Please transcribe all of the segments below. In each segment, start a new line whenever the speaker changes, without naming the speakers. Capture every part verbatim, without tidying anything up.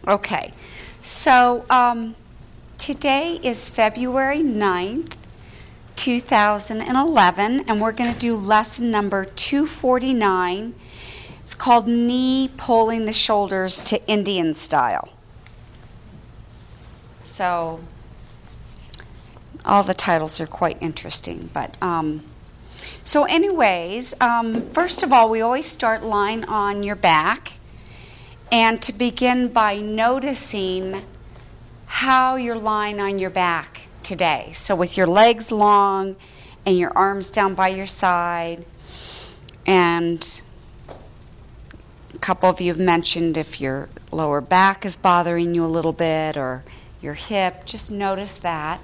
Okay, so um, today is February ninth, two thousand eleven, and we're going to do lesson number two forty-nine. It's called Knee Pulling the Shoulders to Indian Style. So all the titles are quite interesting, but um, so anyways, um, first of all, we always start lying on your back. And to begin by noticing how you're lying on your back today. So with your legs long and your arms down by your side. And a couple of you have mentioned if your lower back is bothering you a little bit or your hip, just notice that.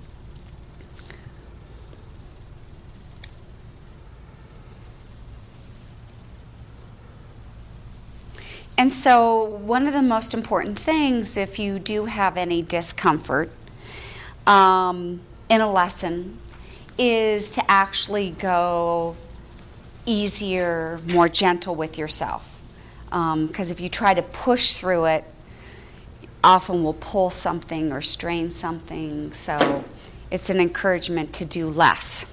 And so one of the most important things, if you do have any discomfort um, in a lesson, is to actually go easier, more gentle with yourself. Because um, if you try to push through it, often will pull something or strain something. So it's an encouragement to do less.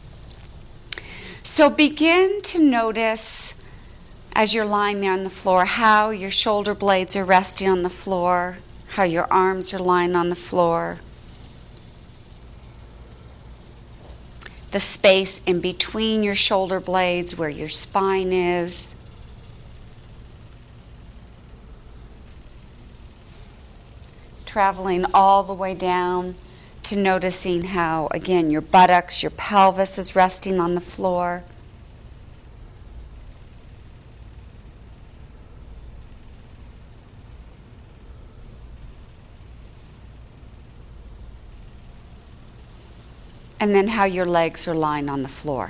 So begin to notice, as you're lying there on the floor, how your shoulder blades are resting on the floor, how your arms are lying on the floor, the space in between your shoulder blades where your spine is. Traveling all the way down to noticing how, again, your buttocks, your pelvis is resting on the floor. And then how your legs are lying on the floor.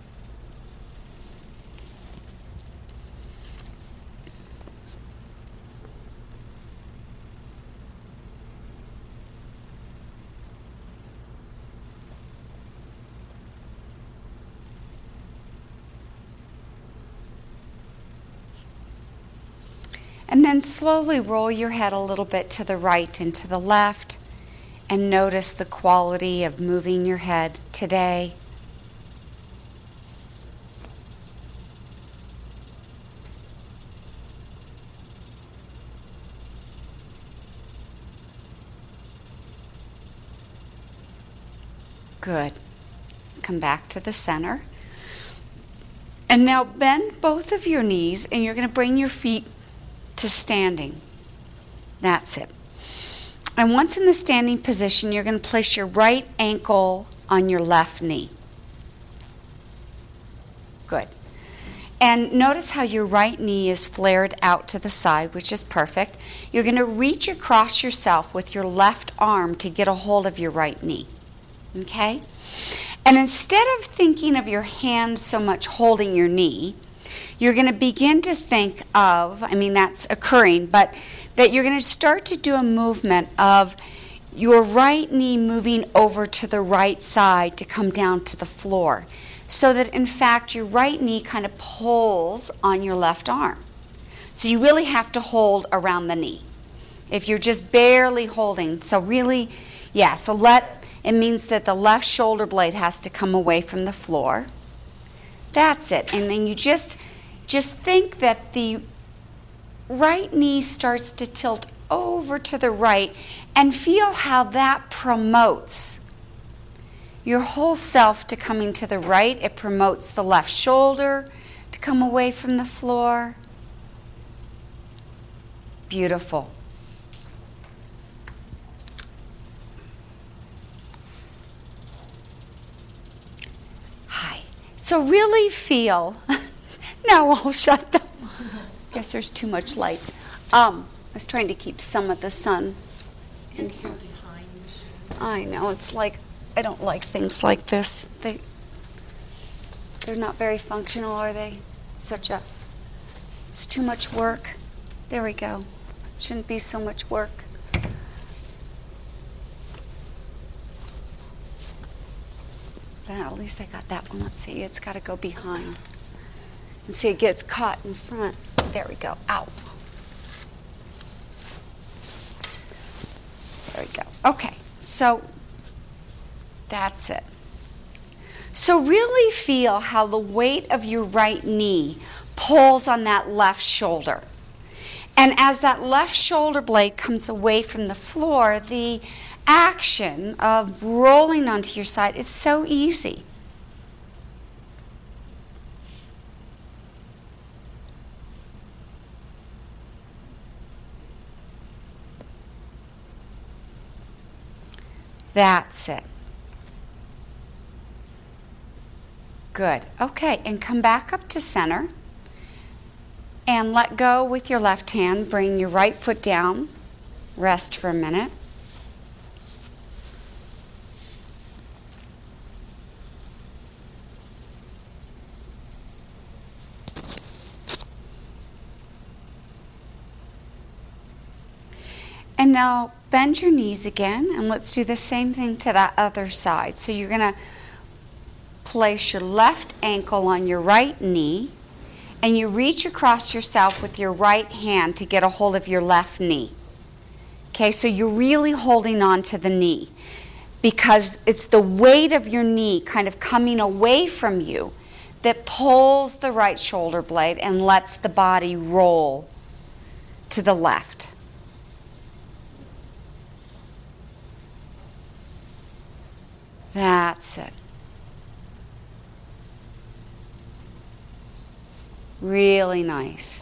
And then slowly roll your head a little bit to the right and to the left. And notice the quality of moving your head today. Good. Come back to the center. And now bend both of your knees, and you're going to bring your feet to standing. That's it. And once in the standing position, you're going to place your right ankle on your left knee. Good. And notice how your right knee is flared out to the side, which is perfect. You're going to reach across yourself with your left arm to get a hold of your right knee. Okay? And instead of thinking of your hand so much holding your knee, you're going to begin to think of, I mean, that's occurring, but that you're going to start to do a movement of your right knee moving over to the right side to come down to the floor. So that, in fact, your right knee kind of pulls on your left arm. So you really have to hold around the knee. If you're just barely holding, so really, yeah, so let, it means that the left shoulder blade has to come away from the floor. That's it. And then you just, just think that the right knee starts to tilt over to the right, and feel how that promotes your whole self to coming to the right. It promotes the left shoulder to come away from the floor. Beautiful. Hi. So really feel, now I'll shut them. I guess there's too much light. Um, I was trying to keep some of the sun in here. I know, it's like, I don't like things like this. They, they're not very functional, are they? It's such a, it's too much work. There we go. Shouldn't be so much work. Well, at least I got that one. Let's see, it's got to go behind. And see, it gets caught in front. There we go. Ow. There we go. Okay, so that's it. So really feel how the weight of your right knee pulls on that left shoulder. And as that left shoulder blade comes away from the floor, the action of rolling onto your side is so easy. That's it. Good. Okay, and come back up to center. And let go with your left hand. Bring your right foot down. Rest for a minute. And now bend your knees again, and let's do the same thing to that other side. So you're going to place your left ankle on your right knee, and you reach across yourself with your right hand to get a hold of your left knee. Okay, so you're really holding on to the knee because it's the weight of your knee kind of coming away from you that pulls the right shoulder blade and lets the body roll to the left. That's it. Really nice.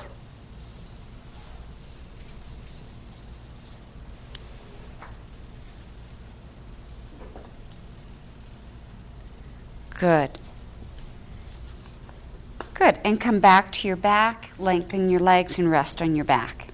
Good. Good. And come back to your back, lengthen your legs, and rest on your back.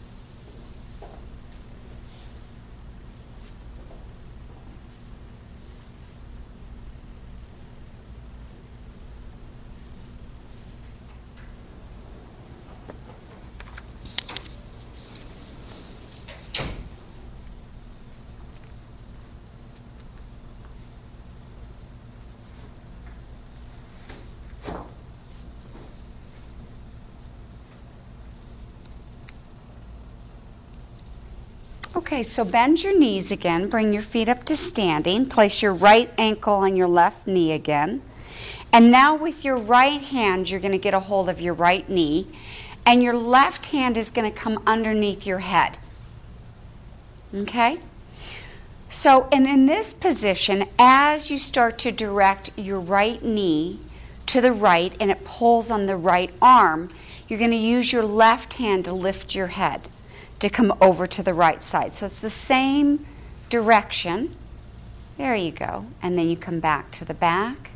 Okay, so bend your knees again. Bring your feet up to standing. Place your right ankle on your left knee again. And now with your right hand, you're going to get a hold of your right knee. And your left hand is going to come underneath your head. Okay? So, and in this position, as you start to direct your right knee to the right and it pulls on the right arm, you're going to use your left hand to lift your head to come over to the right side. So it's the same direction. There you go. And then you come back to the back.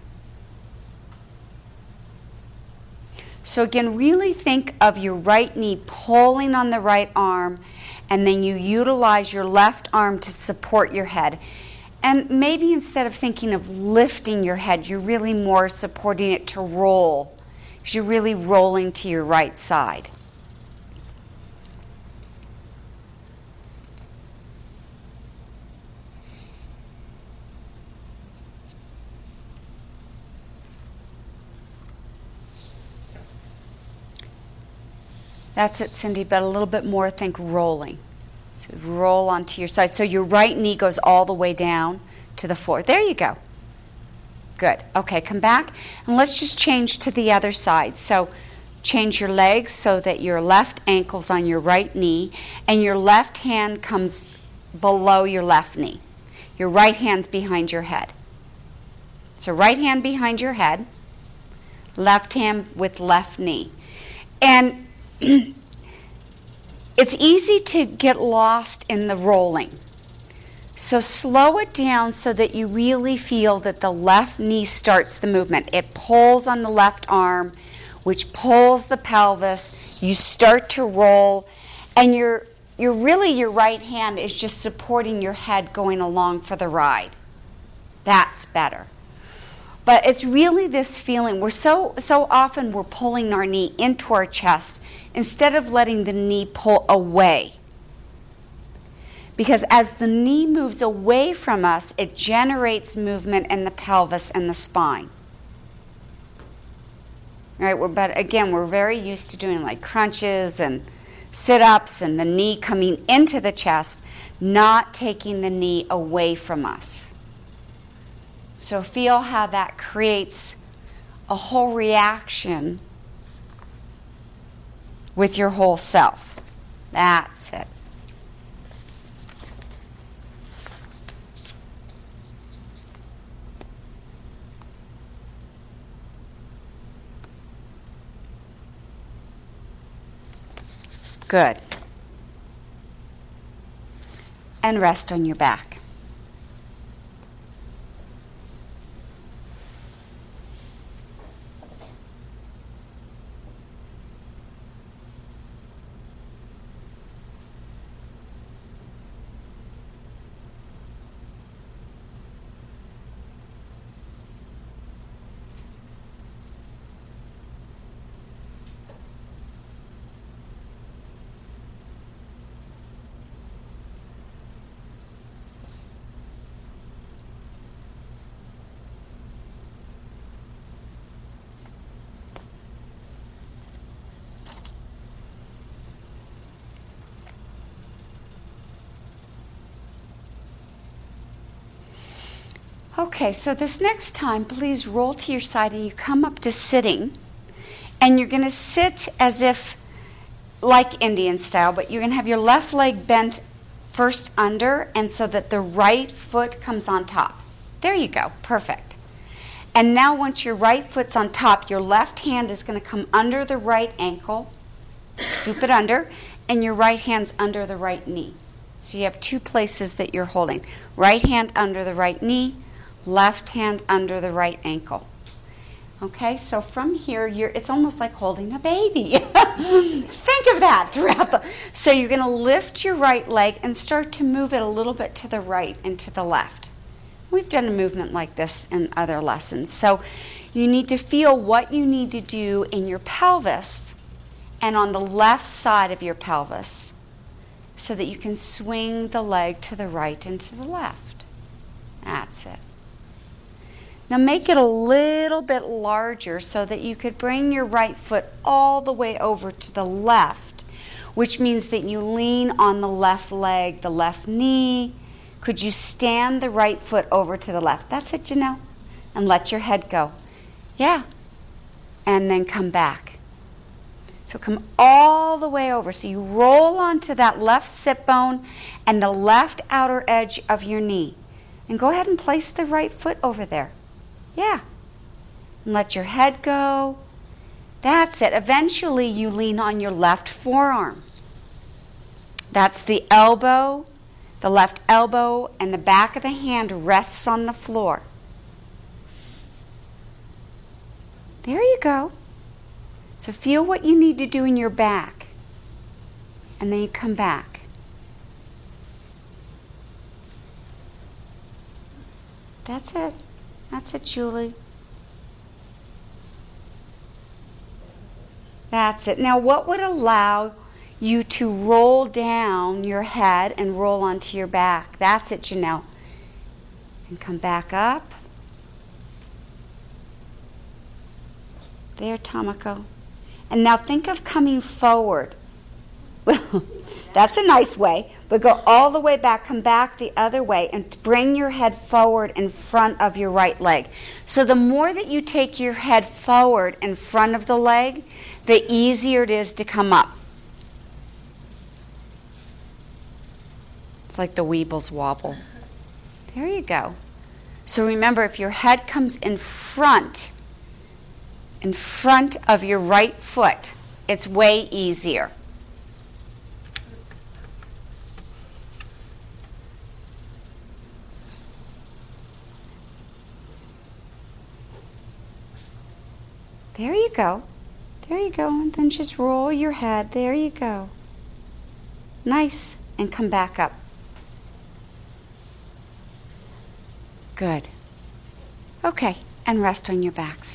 So again, really think of your right knee pulling on the right arm, and then you utilize your left arm to support your head. And maybe instead of thinking of lifting your head, you're really more supporting it to roll, because you're really rolling to your right side. That's it, Cindy, but a little bit more, think rolling. So roll onto your side. So your right knee goes all the way down to the floor. There you go. Good. Okay, come back. And let's just change to the other side. So change your legs so that your left ankle's on your right knee and your left hand comes below your left knee. Your right hand's behind your head. So right hand behind your head, left hand with left knee. And it's easy to get lost in the rolling. So slow it down so that you really feel that the left knee starts the movement. It pulls on the left arm, which pulls the pelvis. You start to roll, and you're, you're really, your right hand is just supporting your head going along for the ride. That's better. But it's really this feeling. We're so, so often we're pulling our knee into our chest instead of letting the knee pull away. Because as the knee moves away from us, it generates movement in the pelvis and the spine. All right, we're, but again, we're very used to doing like crunches and sit-ups and the knee coming into the chest, not taking the knee away from us. So feel how that creates a whole reaction with your whole self. That's it. Good. And rest on your back. Okay, so this next time, please roll to your side and you come up to sitting. And you're going to sit as if, like Indian style, but you're going to have your left leg bent first under, and so that the right foot comes on top. There you go, perfect. And now once your right foot's on top, your left hand is going to come under the right ankle, scoop it under, and your right hand's under the right knee. So you have two places that you're holding. Right hand under the right knee, left hand under the right ankle. Okay, so from here, you're, it's almost like holding a baby. Think of that throughout the... So you're going to lift your right leg and start to move it a little bit to the right and to the left. We've done a movement like this in other lessons. So you need to feel what you need to do in your pelvis and on the left side of your pelvis so that you can swing the leg to the right and to the left. That's it. Now make it a little bit larger so that you could bring your right foot all the way over to the left, which means that you lean on the left leg, the left knee. Could you stand the right foot over to the left? That's it, Janelle. And let your head go. Yeah. And then come back. So come all the way over. So you roll onto that left sit bone and the left outer edge of your knee. And go ahead and place the right foot over there. Yeah. And let your head go. That's it. Eventually you lean on your left forearm. That's the elbow. The left elbow and the back of the hand rests on the floor. There you go. So feel what you need to do in your back. And then you come back. That's it. That's it, Julie. That's it. Now, what would allow you to roll down your head and roll onto your back? That's it, Janelle. And come back up. There, Tomoko. And now think of coming forward. Well, that's a nice way. But go all the way back, come back the other way, and bring your head forward in front of your right leg. So the more that you take your head forward in front of the leg, the easier it is to come up. It's like the Weebles wobble. There you go. So remember, if your head comes in front, in front of your right foot, it's way easier. There you go. There you go. And then just roll your head. There you go. Nice. And come back up. Good. Okay. And rest on your backs.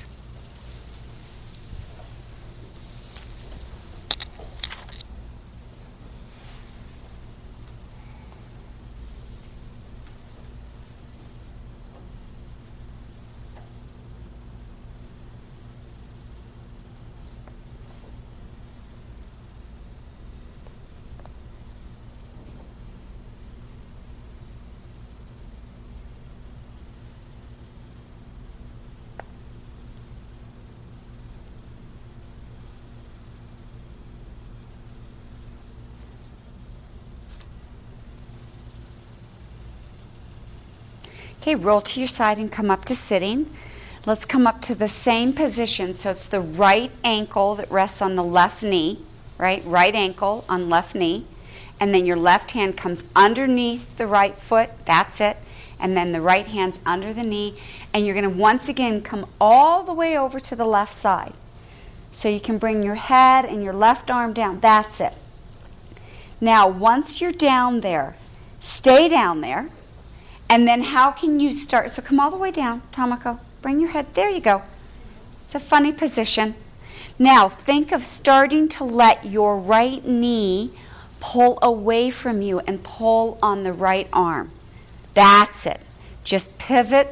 Okay, roll to your side and come up to sitting. Let's come up to the same position. So it's the right ankle that rests on the left knee, right? Right ankle on left knee. And then your left hand comes underneath the right foot. That's it. And then the right hand's under the knee. And you're going to once again come all the way over to the left side. So you can bring your head and your left arm down. That's it. Now, once you're down there, stay down there. And then how can you start? So come all the way down, Tomoko. Bring your head. There you go. It's a funny position. Now, think of starting to let your right knee pull away from you and pull on the right arm. That's it. Just pivot.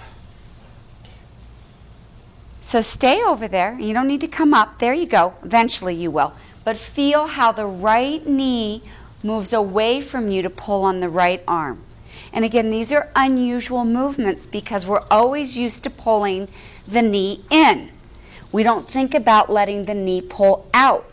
So stay over there. You don't need to come up. There you go. Eventually you will. But feel how the right knee moves away from you to pull on the right arm. And again, these are unusual movements because we're always used to pulling the knee in. We don't think about letting the knee pull out.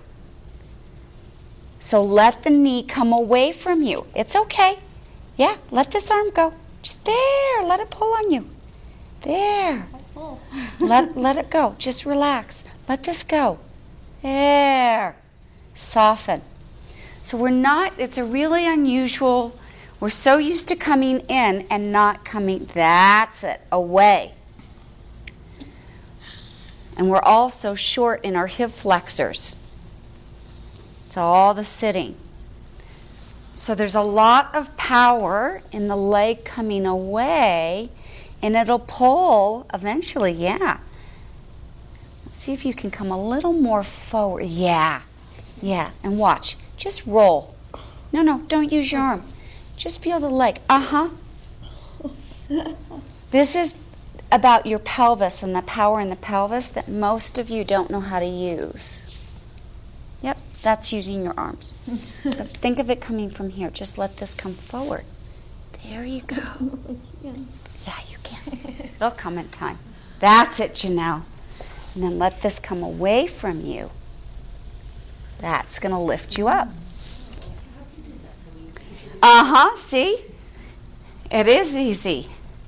So let the knee come away from you. It's okay. Yeah, let this arm go. Just there. Let it pull on you. There. let, let it go. Just relax. Let this go. There. Soften. So we're not, it's a really unusual, we're so used to coming in and not coming, that's it, away. And we're also short in our hip flexors. It's all the sitting. So there's a lot of power in the leg coming away, and it'll pull eventually, yeah. Let's see if you can come a little more forward. Yeah, yeah, and watch. Just roll. No, no, don't use your arm. Just feel the leg. Uh-huh. This is about your pelvis and the power in the pelvis that most of you don't know how to use. Yep, that's using your arms. But think of it coming from here. Just let this come forward. There you go. Yeah, you can. It'll come in time. That's it, Janelle. And then let this come away from you. That's going to lift you up. Uh-huh, see? It is easy.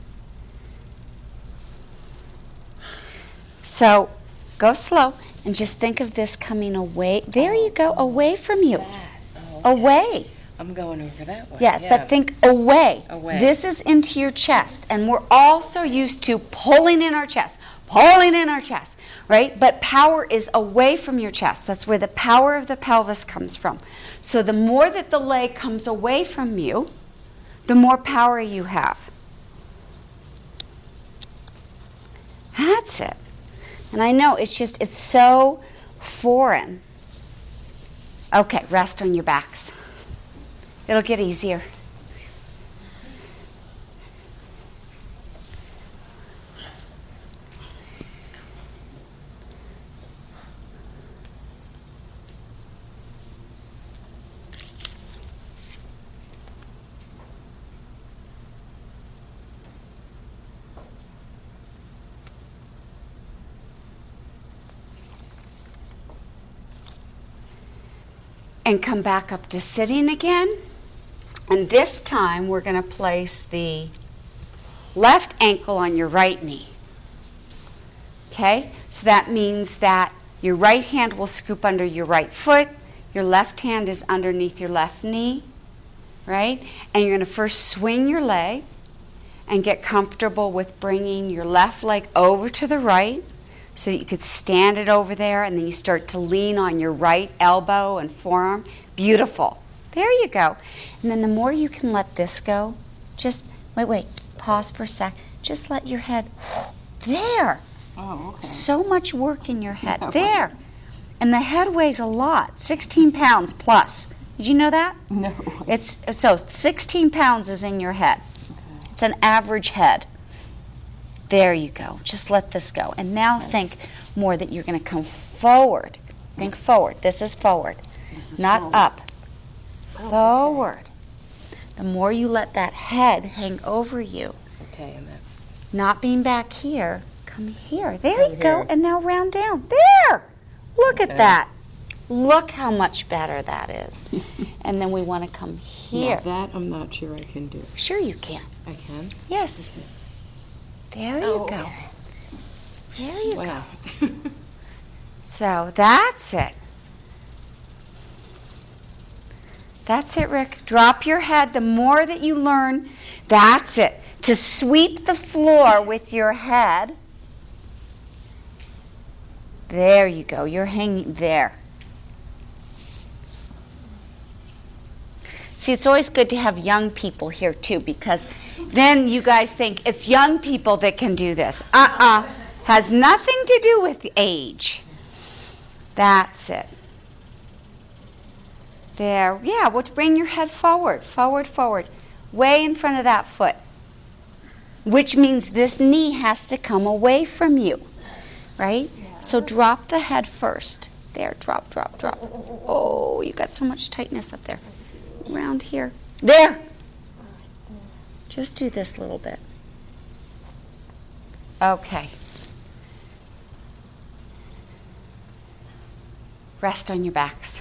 So go slow and just think of this coming away. There you go, away from you.
Oh, okay.
Away.
I'm going over that way.
Yeah,
Yeah,
but think away.
Away.
This is into your chest. And we're also used to pulling in our chest, pulling in our chest, right? But power is away from your chest. That's where the power of the pelvis comes from. So the more that the leg comes away from you, the more power you have. That's it. And I know it's just, it's so foreign. Okay, rest on your backs. It'll get easier. And come back up to sitting again. And this time we're going to place the left ankle on your right knee. Okay? So that means that your right hand will scoop under your right foot. Your left hand is underneath your left knee. Right? And you're going to first swing your leg and get comfortable with bringing your left leg over to the right, so that you could stand it over there, and then you start to lean on your right elbow and forearm. Beautiful. There you go. And then the more you can let this go, just, wait, wait, pause for a sec. Just let your head, there.
Oh, okay.
So much work in your head. There. And the head weighs a lot, sixteen pounds plus. Did you know that?
No.
It's so sixteen pounds is in your head. Okay. It's an average head. There you go. Just let this go. And now think more that you're going to come forward. Think forward. This is forward, this is not forward. Up. Oh, forward. Okay. The more you let that head hang over you,
okay, and that's
not being back here, come here. There
Over
you go.
here.
And now round down. There. Look
Okay.
at that. Look how much better that is. And then we want to come here.
Now that I'm not sure I can do.
Sure you can.
I can?
Yes.
Okay.
There you
Oh,
go.
okay.
There you
Wow.
go. So that's it. That's it, Rick. Drop your head. The more that you learn, that's it. To sweep the floor with your head. There you go. You're hanging there. See, it's always good to have young people here, too, because then you guys think it's young people that can do this. Uh-uh. Has nothing to do with age. That's it. There. Yeah, well, bring your head forward, forward, forward, way in front of that foot, which means this knee has to come away from you, right? Yeah. So drop the head first. There, drop, drop, drop. Oh, you got so much tightness up there. Around here. There. Just do this little bit. Okay. Rest on your backs.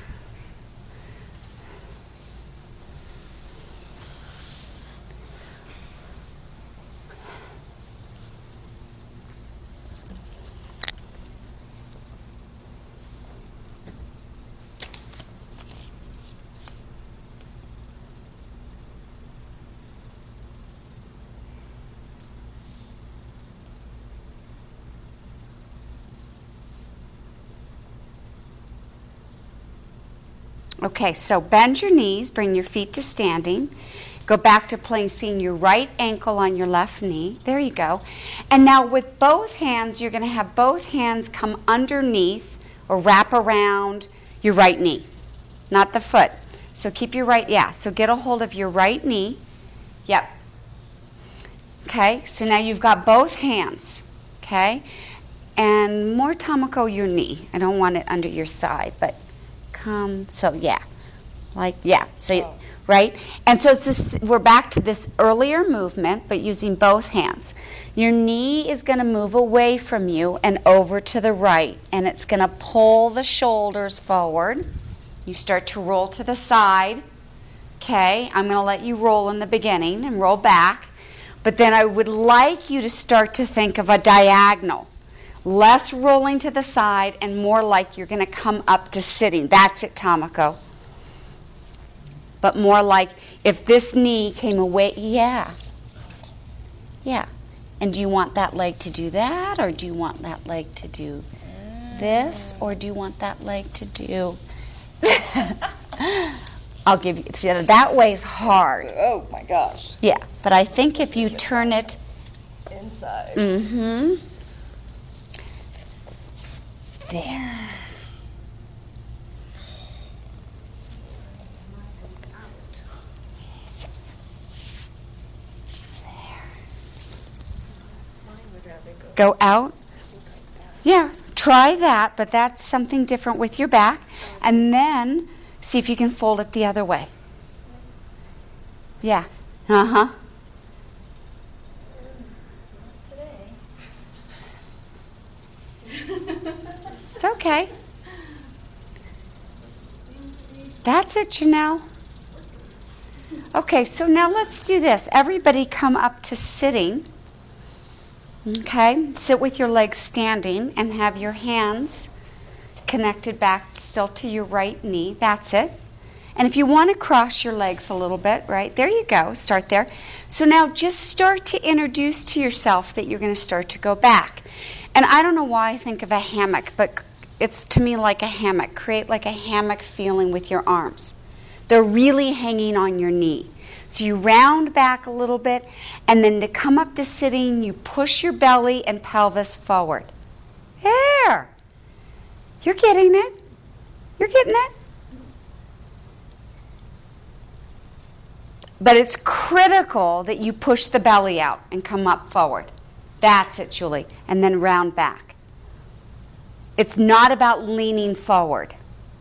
Okay, so bend your knees, bring your feet to standing. Go back to placing your right ankle on your left knee. There you go. And now with both hands, you're going to have both hands come underneath or wrap around your right knee, not the foot. So keep your right, yeah, so get a hold of your right knee. Yep. Okay, so now you've got both hands, okay? And more Tamako, your knee. I don't want it under your thigh, but come, so yeah, like, yeah, so, you, right? And so it's this, we're back to this earlier movement, but using both hands. Your knee is going to move away from you and over to the right, and it's going to pull the shoulders forward. You start to roll to the side. Okay, I'm going to let you roll in the beginning and roll back, but then I would like you to start to think of a diagonal. Less rolling to the side and more like you're going to come up to sitting. That's it, Tamako. But more like if this knee came away, yeah. Yeah. And do you want that leg to do that, or do you want that leg to do this, or do you want that leg to do... I'll give you... See, that way's hard.
Oh, my gosh.
Yeah, but I think if you turn it...
Inside.
Mm-hmm. There. Go out. Yeah, try that, but that's something different with your back. And then see if you can fold it the other way. Yeah. Uh-huh. It's okay. That's it, Janelle. Okay, so now let's do this. Everybody come up to sitting. Okay, sit with your legs standing and have your hands connected back still to your right knee. That's it. And if you want to cross your legs a little bit, right, there you go. Start there. So now just start to introduce to yourself that you're going to start to go back. And I don't know why I think of a hammock, but it's to me like a hammock. Create like a hammock feeling with your arms. They're really hanging on your knee. So you round back a little bit, and then to come up to sitting, you push your belly and pelvis forward. There. You're getting it. You're getting it. But it's critical that you push the belly out and come up forward. That's it, Julie. And then round back. It's not about leaning forward.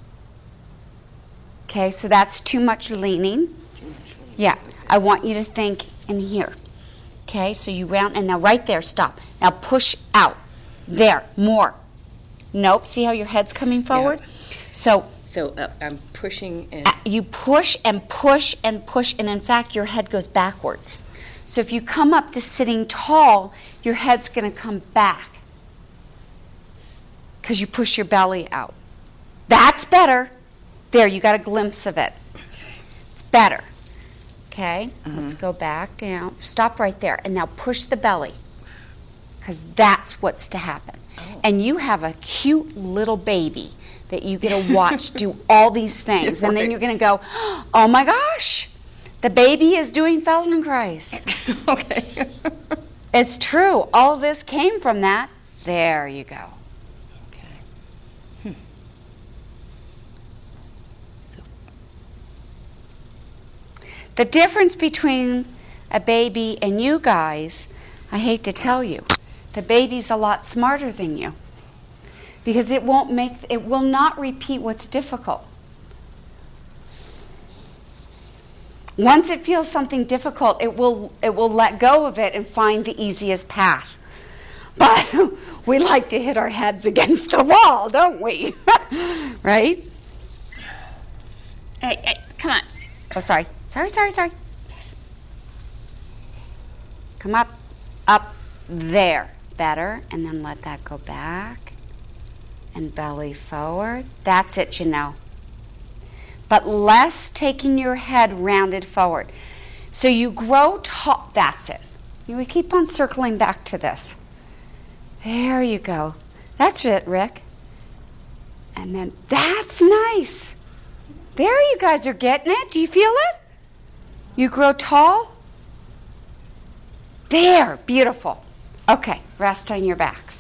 Okay, so that's too much leaning. Yeah, I want you to think in here. Okay, so you round, and now right there, stop. Now push out. There, more. Nope, see how your head's coming forward?
Yeah.
So,
So uh, I'm pushing and...
you push and push and push, and in fact, your head goes backwards. So if you come up to sitting tall, your head's going to come back because you push your belly out. That's better. There, you got a glimpse of it.
Okay.
It's better. Okay,
Mm-hmm.
let's go back down. Stop right there. And now push the belly because that's what's to happen.
Oh.
And you have a cute little baby that you get to watch do all these things.
You're
And then
right.
you're going to go, oh my gosh, the baby is doing Feldenkrais.
Okay.
It's true. All of this came from that. There you go.
Okay. Hmm. So,
The difference between a baby and you guys, I hate to tell you, the baby's a lot smarter than you. Because it won't make, it will not repeat what's difficult. Once it feels something difficult, it will it will let go of it and find the easiest path. But we like to hit our heads against the wall, don't we? Right? Hey, hey, come on. Oh, sorry. Sorry, sorry, sorry. Come up, up, there. Better. And then let that go back. And belly forward. That's it, Janelle. But less taking your head rounded forward. So you grow tall. That's it. You would keep on circling back to this. There you go. That's it, Rick. And then that's nice. There you guys are getting it. Do you feel it? You grow tall. There. Beautiful. Okay. Rest on your backs.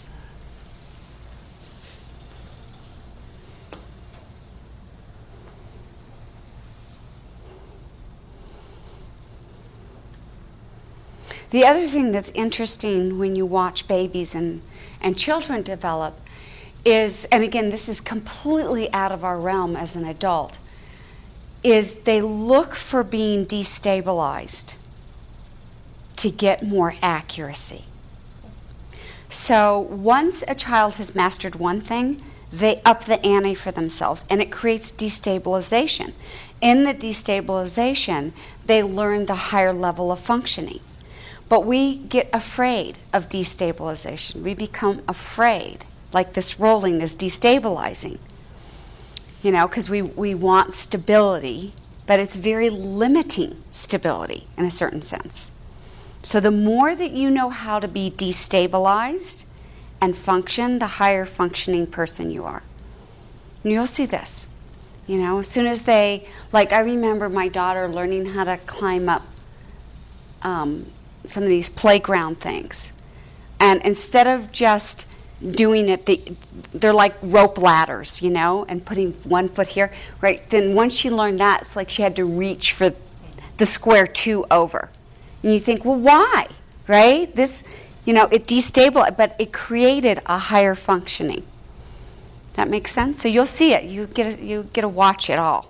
The other thing that's interesting when you watch babies and, and children develop is, and again, this is completely out of our realm as an adult, is they look for being destabilized to get more accuracy. So once a child has mastered one thing, they up the ante for themselves, and it creates destabilization. In the destabilization, they learn the higher level of functioning. But we get afraid of destabilization. We become afraid, like this rolling is destabilizing. You know, because we, we want stability, but it's very limiting stability in a certain sense. So the more that you know how to be destabilized and function, the higher functioning person you are. And you'll see this. You know, as soon as they, like I remember my daughter learning how to climb up um, some of these playground things. And instead of just doing it, the, they're like rope ladders, you know, and putting one foot here, right? Then once she learned that, it's like she had to reach for the square two over. And you think, well, why, right? This, you know, it destabilized, but it created a higher functioning. That makes sense? So you'll see it. You get a, you get to watch it all.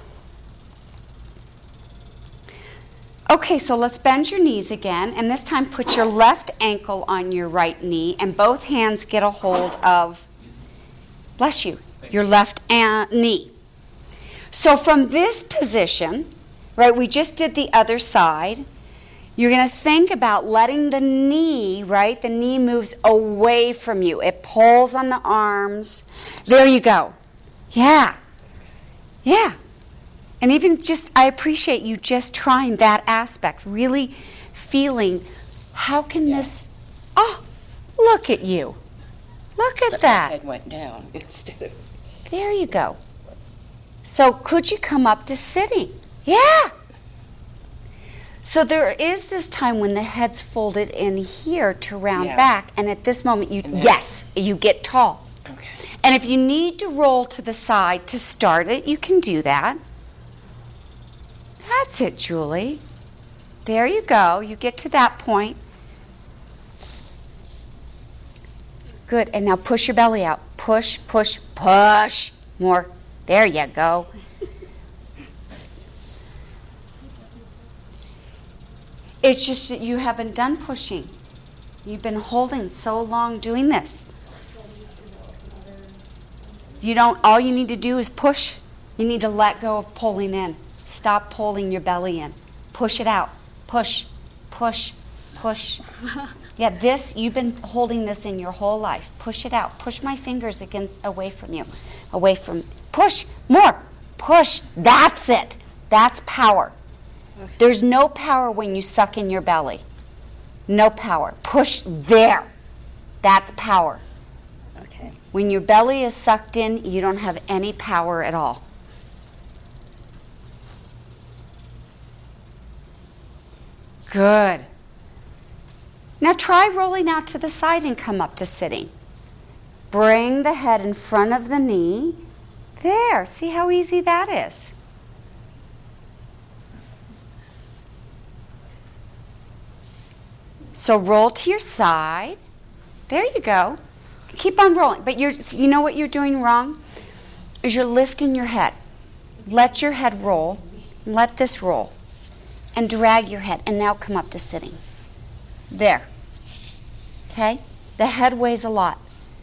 Okay, so let's bend your knees again, and this time put your left ankle on your right knee, and both hands get a hold of, bless you, your left a- knee. So from this position, right, we just did the other side. You're going to think about letting the knee, right, the knee moves away from you. It pulls on the arms. There you go. Yeah. Yeah. And even just, I appreciate you just trying that aspect, really feeling, how can this, oh, look at you. Look at
but
that.
My head went down instead of.
There you go. So could you come up to sitting? Yeah. So there is this time when the head's folded in here to round
Yeah.
back, and at this moment, you
And then-
yes, you get tall.
Okay.
And if you need to roll to the side to start it, you can do that. That's it, Julie. There you go. You get to that point. Good. And now push your belly out. Push, push, push. More. There you go. It's just that you haven't done pushing. You've been holding so long doing this. You don't, all you need to do is push. You need to let go of pulling in. Stop pulling your belly in. Push it out. Push, Push, push. Yeah, this, you've been holding this in your whole life. Push it out. Push my fingers against, away from you. Away from, push, more. Push. That's it. That's power.
Okay.
There's no power when you suck in your belly. No power. Push there. That's power.
Okay.
When your belly is sucked in, you don't have any power at all. Good. Now try rolling out to the side and come up to sitting. Bring the head in front of the knee. There. See how easy that is? So roll to your side. There you go. Keep on rolling. But you're, you know what you're doing wrong? Is you're lifting your head. Let your head roll. Let this roll. And drag your head. And now come up to sitting. There. Okay? The head weighs a lot.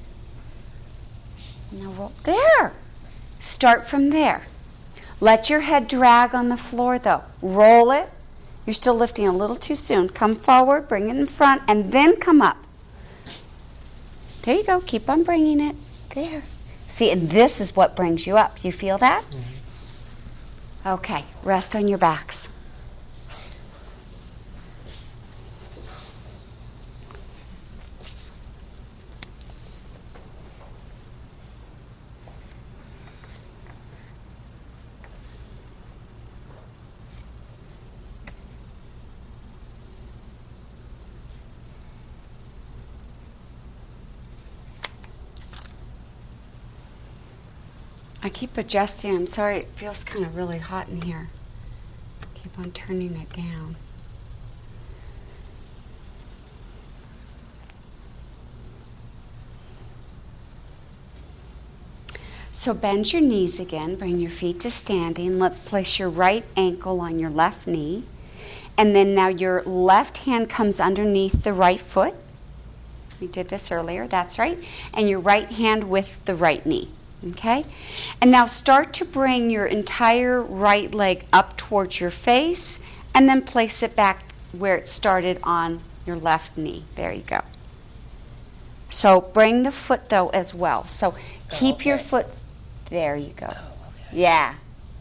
Now roll. There. Start from there. Let your head drag on the floor, though. Roll it. You're still lifting a little too soon. Come forward, bring it in front, and then come up. There you go. Keep on bringing it. There. See, and this is what brings you up. You feel that? Mm-hmm. Okay. Rest on your backs. I keep adjusting. I'm sorry, it feels kind of really hot in here. Keep on turning it down. So bend your knees again. Bring your feet to standing. Let's place your right ankle on your left knee. And then now your left hand comes underneath the right foot. We did this earlier. That's right. And your right hand with the right knee. Okay? And now start to bring your entire right leg up towards your face and then place it back where it started on your left knee. There you go. So bring the foot though as well. So keep
oh, okay.
your foot. There you go.
Oh, okay.
Yeah.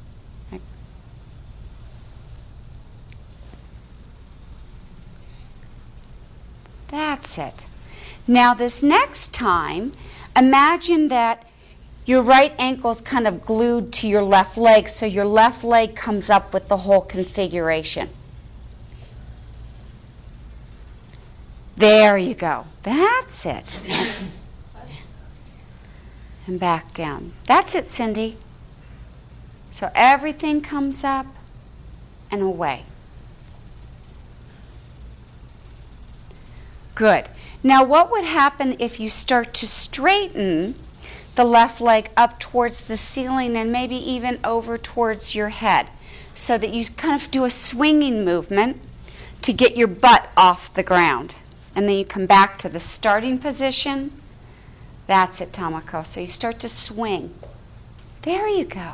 That's it. Now this next time, imagine that your right ankle's kind of glued to your left leg, so your left leg comes up with the whole configuration. There you go. That's it. And back down. That's it, Cindy. So everything comes up and away. Good. Now what would happen if you start to straighten the left leg up towards the ceiling and maybe even over towards your head, so that you kind of do a swinging movement to get your butt off the ground. And then you come back to the starting position. That's it, Tamako. So you start to swing. There you go.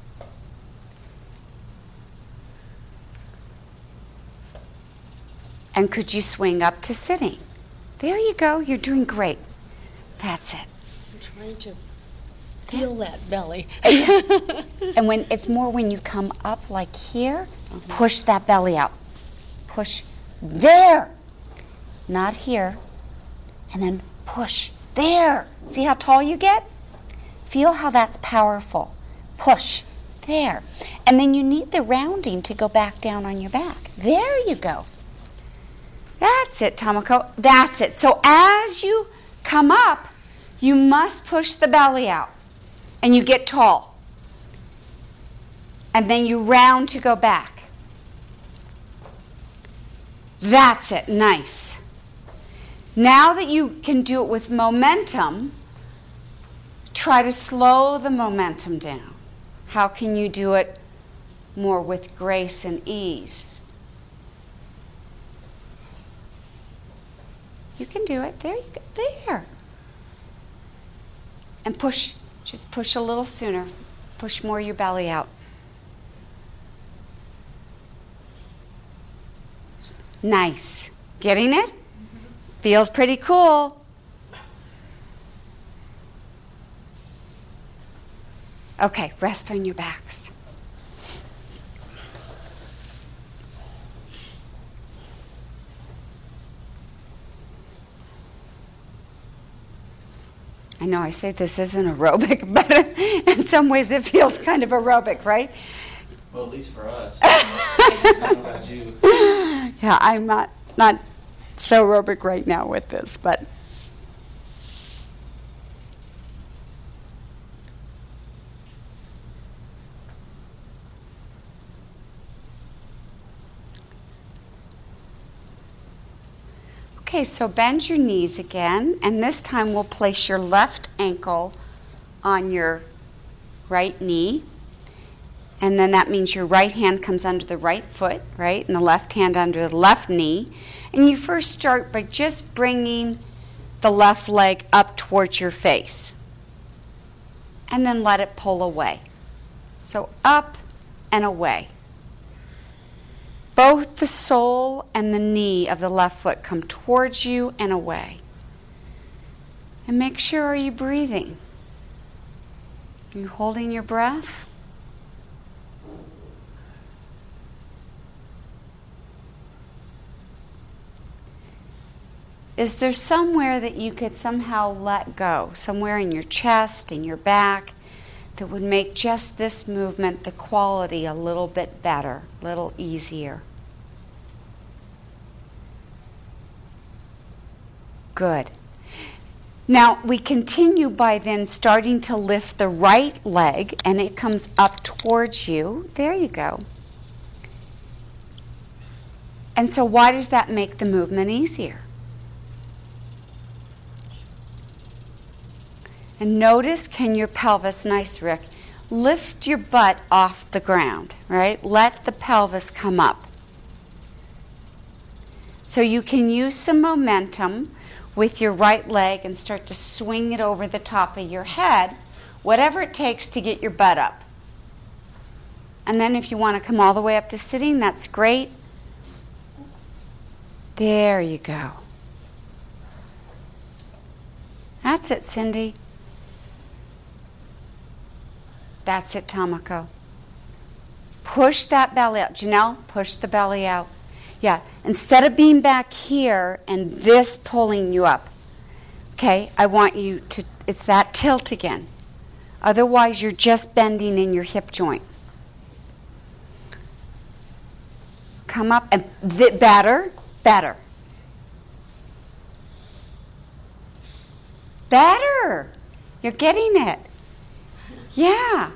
And could you swing up to sitting? There you go. You're doing great. That's it.
I'm trying to feel that belly.
And when it's more when you come up like here, mm-hmm. Push that belly out. Push there. Not here. And then push there. See how tall you get? Feel how that's powerful. Push there. And then you need the rounding to go back down on your back. There you go. That's it, Tamako. That's it. So as you come up, you must push the belly out. And you get tall. And then you round to go back. That's it. Nice. Now that you can do it with momentum, try to slow the momentum down. How can you do it more with grace and ease? You can do it. There you go. There. And push. Just push a little sooner. Push more your belly out. Nice. Getting it? Feels pretty cool. Okay, rest on your backs. I know I say this isn't aerobic, but in some ways it feels kind of aerobic, right?
Well, at least for us. I don't know about you.
Yeah, I'm not, not so aerobic right now with this, but okay, so bend your knees again, and this time we'll place your left ankle on your right knee, and then that means your right hand comes under the right foot, right, and the left hand under the left knee. And you first start by just bringing the left leg up towards your face, and then let it pull away. So up and away. Both the sole and the knee of the left foot come towards you and away. And make sure, are you breathing? Are you holding your breath? Is there somewhere that you could somehow let go? Somewhere in your chest, in your back, that would make just this movement, the quality, a little bit better, a little easier? Good. Now we continue by then starting to lift the right leg, and it comes up towards you. There you go. And so why does that make the movement easier? And notice, can your pelvis, nice Rick, lift your butt off the ground, right? Let the pelvis come up. So you can use some momentum with your right leg and start to swing it over the top of your head, whatever it takes to get your butt up. And then if you want to come all the way up to sitting, that's great. There you go. That's it, Cindy. That's it, Tomoko. Push that belly out. Janelle, push the belly out. Yeah, instead of being back here and this pulling you up, okay, I want you to, it's that tilt again. Otherwise, you're just bending in your hip joint. Come up and th- better, better. Better. You're getting it. Yeah.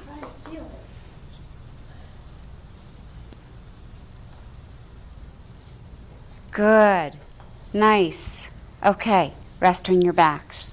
Good. Nice. Okay. Rest on your backs.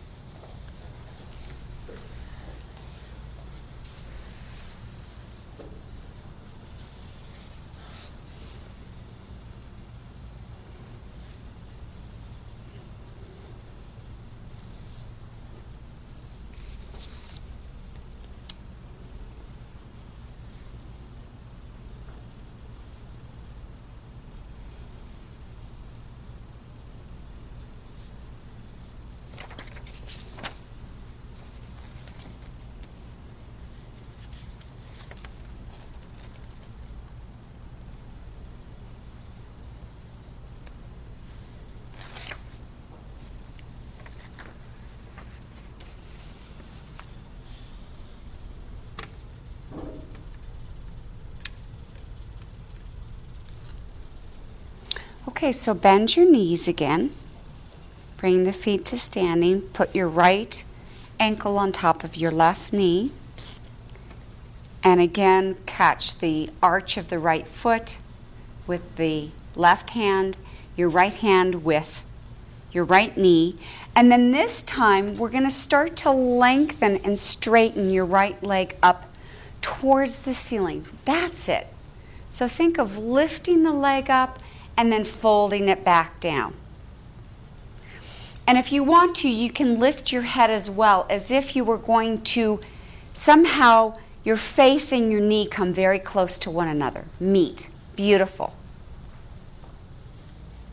Okay, so bend your knees again. Bring the feet to standing. Put your right ankle on top of your left knee. And again, catch the arch of the right foot with the left hand, your right hand with your right knee. And then this time, we're going to start to lengthen and straighten your right leg up towards the ceiling. That's it. So think of lifting the leg up and then folding it back down. And if you want to, you can lift your head as well, as if you were going to somehow, your face and your knee come very close to one another. Meet. Beautiful.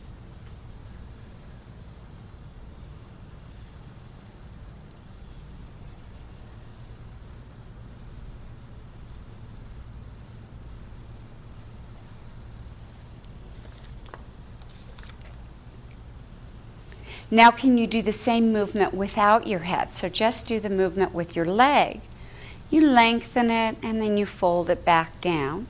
Now can you do the same movement without your head? So just do the movement with your leg. You lengthen it and then you fold it back down.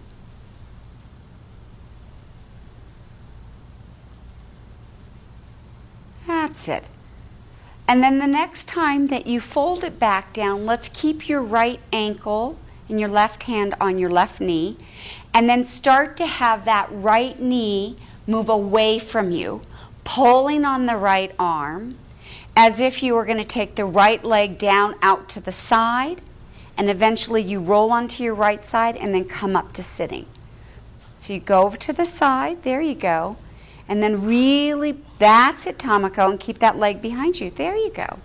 That's it. And then the next time that you fold it back down, let's keep your right ankle and your left hand on your left knee, and then start to have that right knee move away from you, pulling on the right arm, as if you were going to take the right leg down out to the side, and eventually you roll onto your right side and then come up to sitting. So you go over to the side, there you go, and then really, that's it, Tamako, and keep that leg behind you. There you go.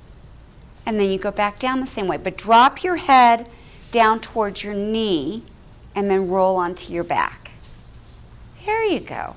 And then you go back down the same way, but drop your head down towards your knee and then roll onto your back. There you go.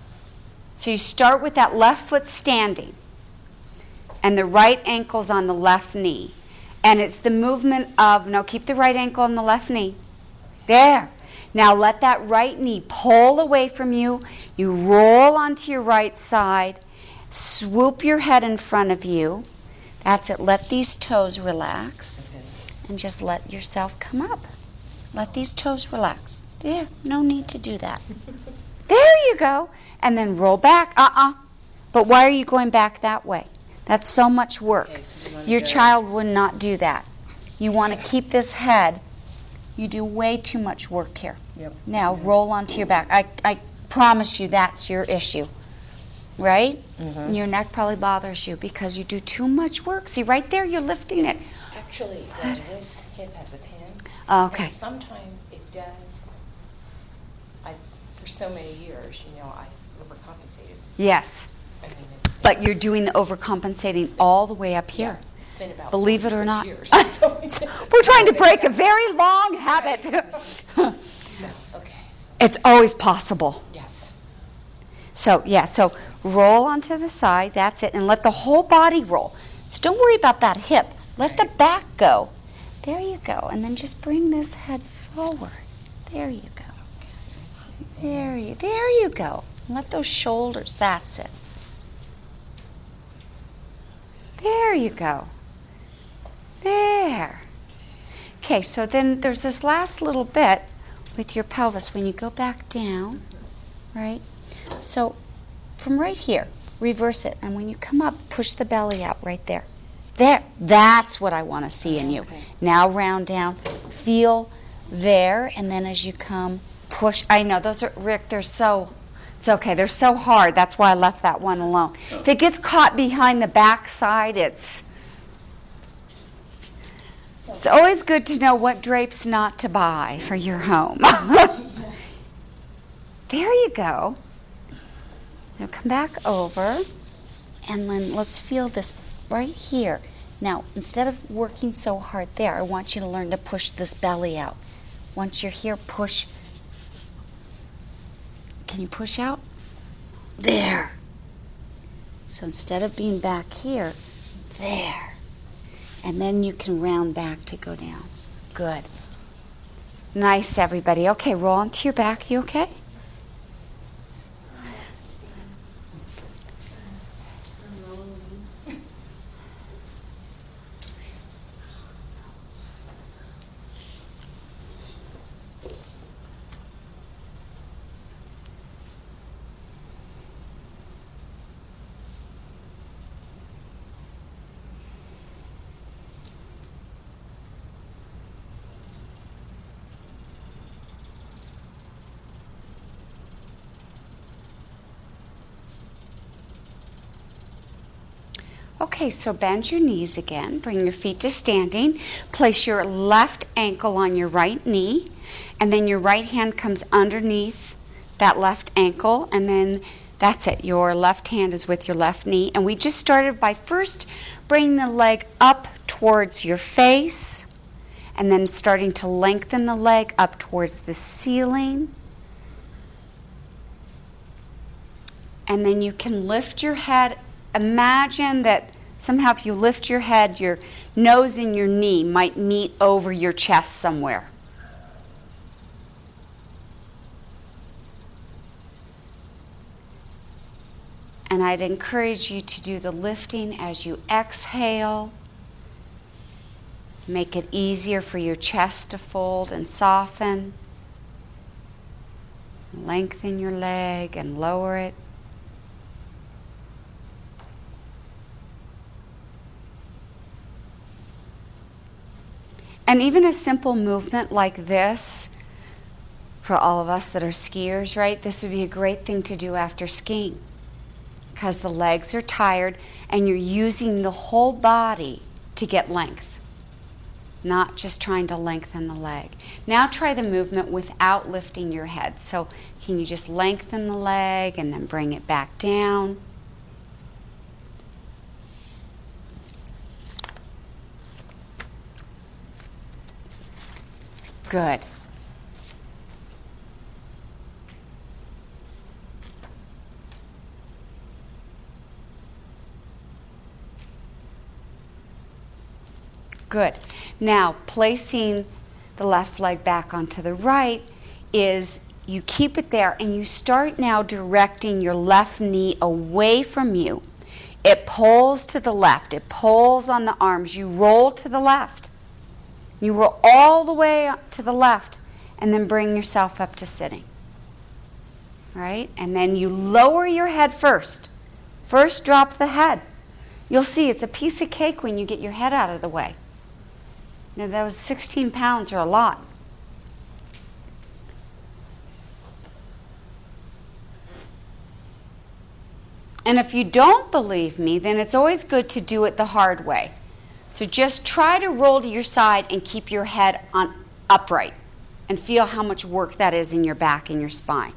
So you start with that left foot standing and the right ankle's on the left knee. And it's the movement of, no, keep the right ankle on the left knee. There. Now let that right knee pull away from you. You roll onto your right side. Swoop your head in front of you. That's it. Let these toes relax.
Okay.
And just let yourself come up. Let these toes relax. There. No need to do that. There you go. And then roll back. Uh-uh. But why are you going back that way? That's so much work.
Okay, so you wanna
Your
go-
child would not do that. You want to keep this head. You do way too much work here.
Yep.
Now roll onto your back. I, I promise you that's your issue. Right?
Mhm.
Your neck probably bothers you because you do too much work. See, right there, you're lifting it.
Actually, uh, this hip has a pin.
Okay.
And sometimes it does. I've for so many years, you know, I overcompensated.
Yes.
I mean, it's been,
But you're doing the overcompensating all the way up here.
it's been about
Believe it or
forty-six
not.
years. So it's-
We're trying to break a very long habit.
So, okay.
It's always possible.
Yes.
So, yeah, so roll onto the side, that's it, and let the whole body roll. So don't worry about that hip. Let the back go. There you go. And then just bring this head forward. There you go. There you, there you go. And let those shoulders, that's it. There you go. There. Okay, so then there's this last little bit with your pelvis when you go back down, right? So from right here, reverse it. And when you come up, push the belly out right there. There. That's what I want to see in you.
Okay.
Now round down. Feel there. And then as you come, push. I know, those are, Rick, they're so, it's okay. They're so hard. That's why I left that one alone. If it gets caught behind the back side, it's, it's always good to know what drapes not to buy for your home. There you go. Now come back over, and then let's feel this right here. Now, instead of working so hard there, I want you to learn to push this belly out. Once you're here, push. Can you push out? There. So instead of being back here, there. And then you can round back to go down. Good. Nice, everybody. Okay, roll onto your back. You okay? Okay, so bend your knees again. Bring your feet to standing. Place your left ankle on your right knee, and then your right hand comes underneath that left ankle, and then that's it. Your left hand is with your left knee. And we just started by first bringing the leg up towards your face, and then starting to lengthen the leg up towards the ceiling. And then you can lift your head. Imagine that somehow if you lift your head, your nose and your knee might meet over your chest somewhere. And I'd encourage you to do the lifting as you exhale. Make it easier for your chest to fold and soften. Lengthen your leg and lower it. And even a simple movement like this, for all of us that are skiers, right? This would be a great thing to do after skiing, because the legs are tired and you're using the whole body to get length, not just trying to lengthen the leg. Now try the movement without lifting your head. So can you just lengthen the leg and then bring it back down? Good. Good. Now, placing the left leg back onto the right is you keep it there and you start now directing your left knee away from you. It pulls to the left. It pulls on the arms. You roll to the left. You roll all the way up to the left and then bring yourself up to sitting. Right? And then you lower your head first. First, drop the head. You'll see it's a piece of cake when you get your head out of the way. Now, those sixteen pounds are a lot. And if you don't believe me, then it's always good to do it the hard way. So just try to roll to your side and keep your head on upright and feel how much work that is in your back and your spine.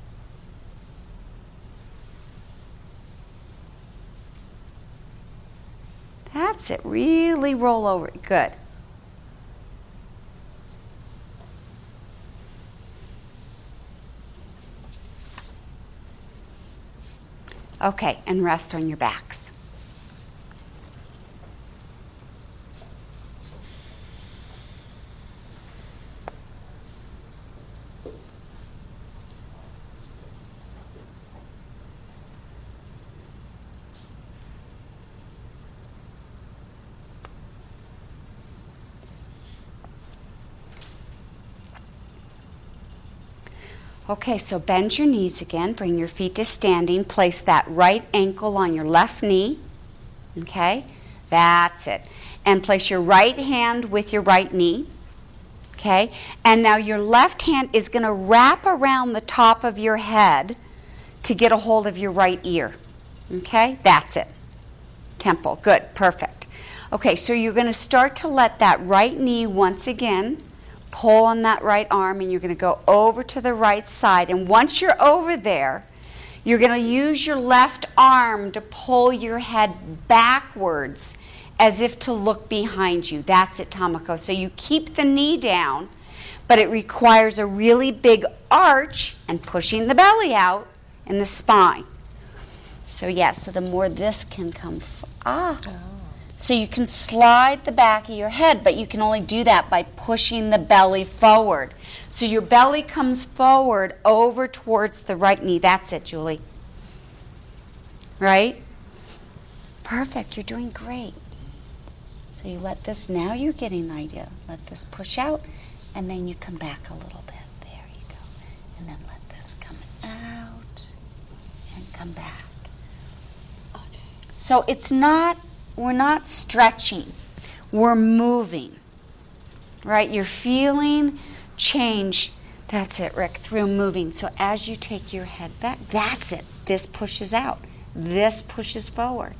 That's it. Really roll over it. Good. Okay, and rest on your backs. Okay, so bend your knees again. Bring your feet to standing. Place that right ankle on your left knee. Okay, that's it. And place your right hand with your right knee. Okay, and now your left hand is going to wrap around the top of your head to get a hold of your right ear. Okay, that's it. Temple. Good, perfect. Okay, so you're going to start to let that right knee once again pull on that right arm, and you're going to go over to the right side. And once you're over there, you're going to use your left arm to pull your head backwards as if to look behind you. That's it, Tamako. So you keep the knee down, but it requires a really big arch and pushing the belly out and the spine. So yeah, so the more this can come, f- ah. Oh. So you can slide the back of your head, but you can only do that by pushing the belly forward. So your belly comes forward over towards the right knee. That's it, Julie. Right? Perfect. You're doing great. So you let this, now you're getting the idea. Let this push out, and then you come back a little bit. There you go. And then let this come out and come back. Okay. So it's not, we're not stretching. We're moving. Right? You're feeling change. That's it, Rick, through moving. So as you take your head back, that's it. This pushes out. This pushes forward.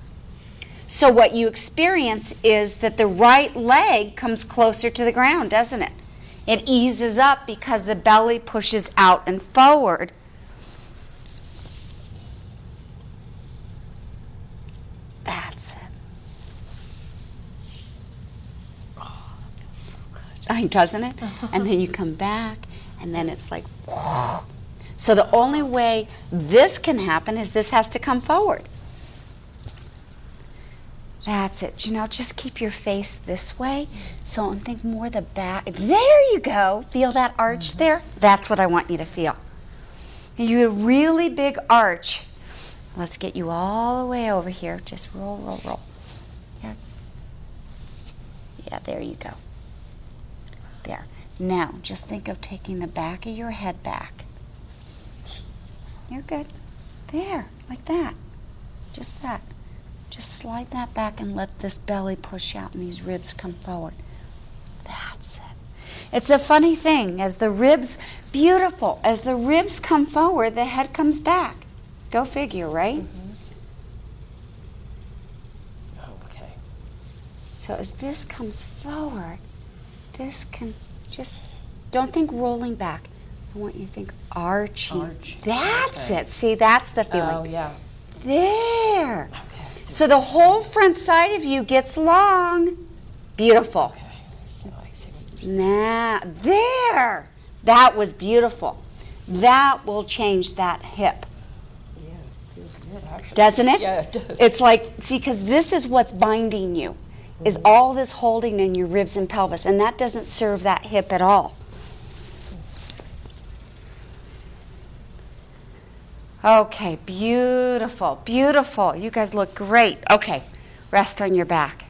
So what you experience is that the right leg comes closer to the ground, doesn't it? It eases up because the belly pushes out and forward. That's it. Oh, that feels so good. Doesn't it? And then you come back, and then it's like, whoa. So the only way this can happen is this has to come forward. That's it. You know, just keep your face this way. So and think more the back. There you go. Feel that arch mm-hmm. there? That's what I want you to feel. You have a really big arch Let's get you all the way over here. Just roll, roll, roll. Yeah. Yeah, there you go. There. Now, just think of taking the back of your head back. You're good. There, like that. Just that. Just slide that back and let this belly push out and these ribs come forward. That's it. It's a funny thing. As the ribs, beautiful. As the ribs come forward, the head comes back. Go figure, right?
Mm-hmm. Okay.
So as this comes forward, this can just, don't think rolling back. I want you to think arching.
Arch.
That's
Okay.
it. See, that's the feeling.
Oh, yeah.
There.
Okay.
So the whole front side of you gets long. Beautiful.
Okay. So I see what you're saying.
Now, there. That was beautiful. That will change that hip.
Yeah, it feels good, actually.
Doesn't it?
Yeah, it does.
It's like, see, because this is what's binding you, is all this holding in your ribs and pelvis, and that doesn't serve that hip at all. Okay, beautiful, beautiful. You guys look great. Okay, rest on your back.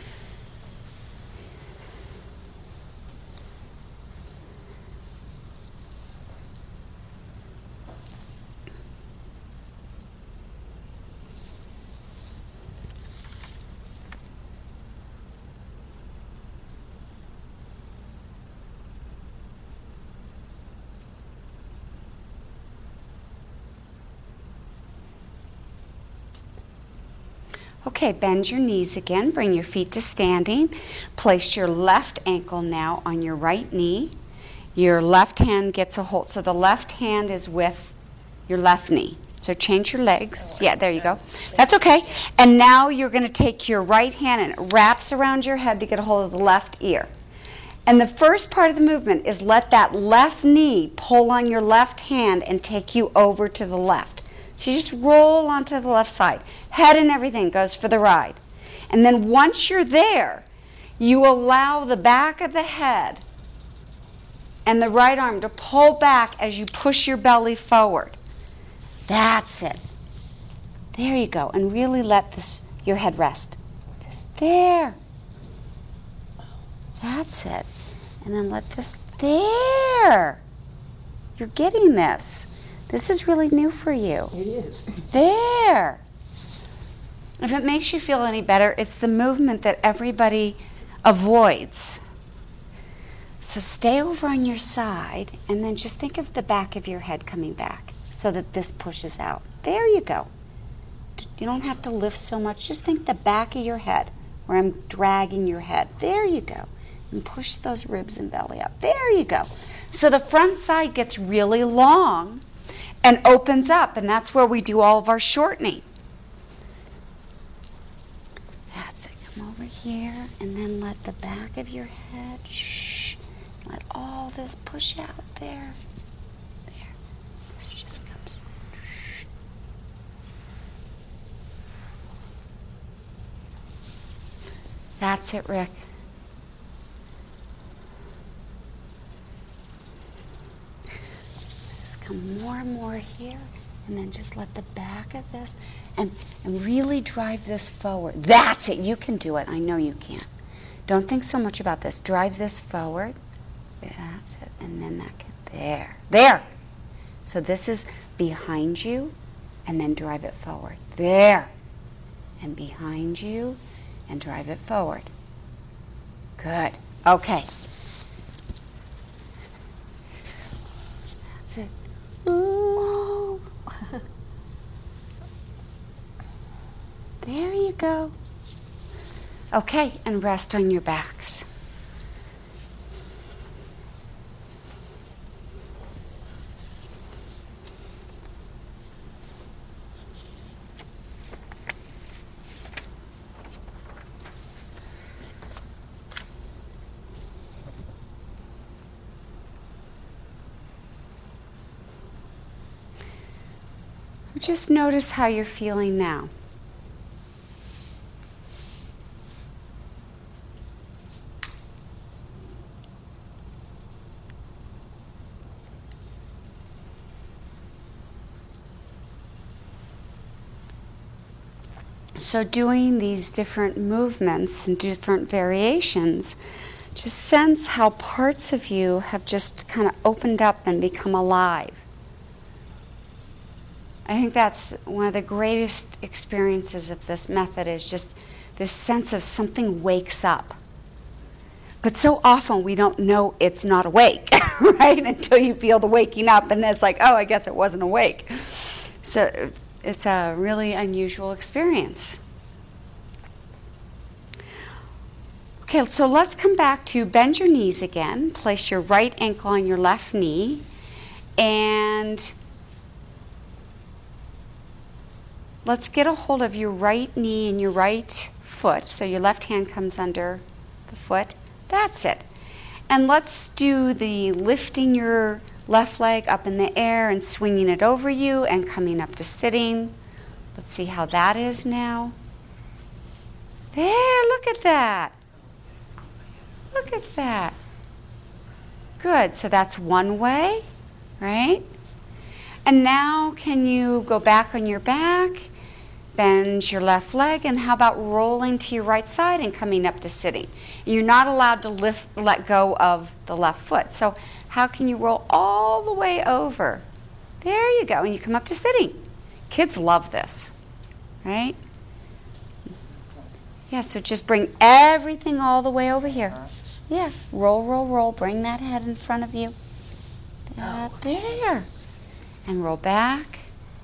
Okay, bend your knees again. Bring your feet to standing. Place your left ankle now on your right knee. Your left hand gets a hold. So the left hand is with your left knee. So change your legs. Yeah, there you go. That's okay. And now you're going to take your right hand and it wraps around your head to get a hold of the left ear. And the first part of the movement is let that left knee pull on your left hand and take you over to the left. So you just roll onto the left side. Head and everything goes for the ride. And then once you're there, you allow the back of the head and the right arm to pull back as you push your belly forward. That's it. There you go. And really let this your head rest. Just there. That's it. And then let this there. You're getting this. This is really new for you.
It is.
There. If it makes you feel any better, it's the movement that everybody avoids. So stay over on your side and then just think of the back of your head coming back so that this pushes out. There you go. You don't have to lift so much. Just think the back of your head where I'm dragging your head. There you go. And push those ribs and belly up. There you go. So the front side gets really long and opens up, and that's where we do all of our shortening. That's it. Come over here, and then let the back of your head, shh, let all this push out there. There. This just comes. That's it, Rick. Come more and more here, and then just let the back of this and, and really drive this forward. That's it. You can do it. I know you can. Don't think so much about this. Drive this forward. That's it. And then that can, there. There. So this is behind you, and then drive it forward. There. And behind you, and drive it forward. Good. Okay. That's it. Ooh. There you go. Okay, and rest on your backs. Just notice how you're feeling now. So doing these different movements and different variations, just sense how parts of you have just kind of opened up and become alive. I think that's one of the greatest experiences of this method, is just this sense of something wakes up. But so often we don't know it's not awake, right? Until you feel the waking up, and then it's like, oh, I guess it wasn't awake. So it's a really unusual experience. Okay, so let's come back to bend your knees again. Place your right ankle on your left knee. And let's get a hold of your right knee and your right foot. So your left hand comes under the foot. That's it. And let's do the lifting your left leg up in the air and swinging it over you and coming up to sitting. Let's see how that is now. There, look at that. Look at that. Good. So that's one way, right? And now can you go back on your back, bend your left leg, and how about rolling to your right side and coming up to sitting? You're not allowed to lift, let go of the left foot. So how can you roll all the way over? There you go. And you come up to sitting. Kids love this, right? Yeah, so just bring everything all the way over here. Yeah, roll, roll, roll. Bring that head in front of you. That there. And roll back.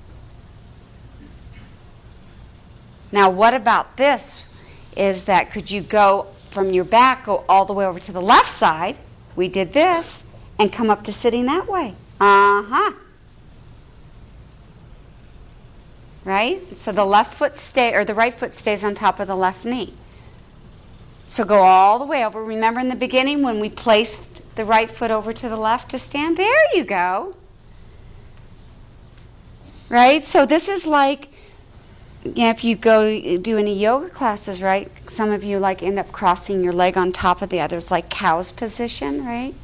Now, what about this? Is that could you go from your back, go all the way over to the left side? We did this, and come up to sitting that way. Uh-huh. Right? So the left foot stay, or the right foot stays on top of the left knee. So go all the way over. Remember in the beginning when we placed the right foot over to the left to stand? There you go. Right? So this is like, you know, if you go do any yoga classes, right? Some of you like end up crossing your leg on top of the others, like cow's position, right?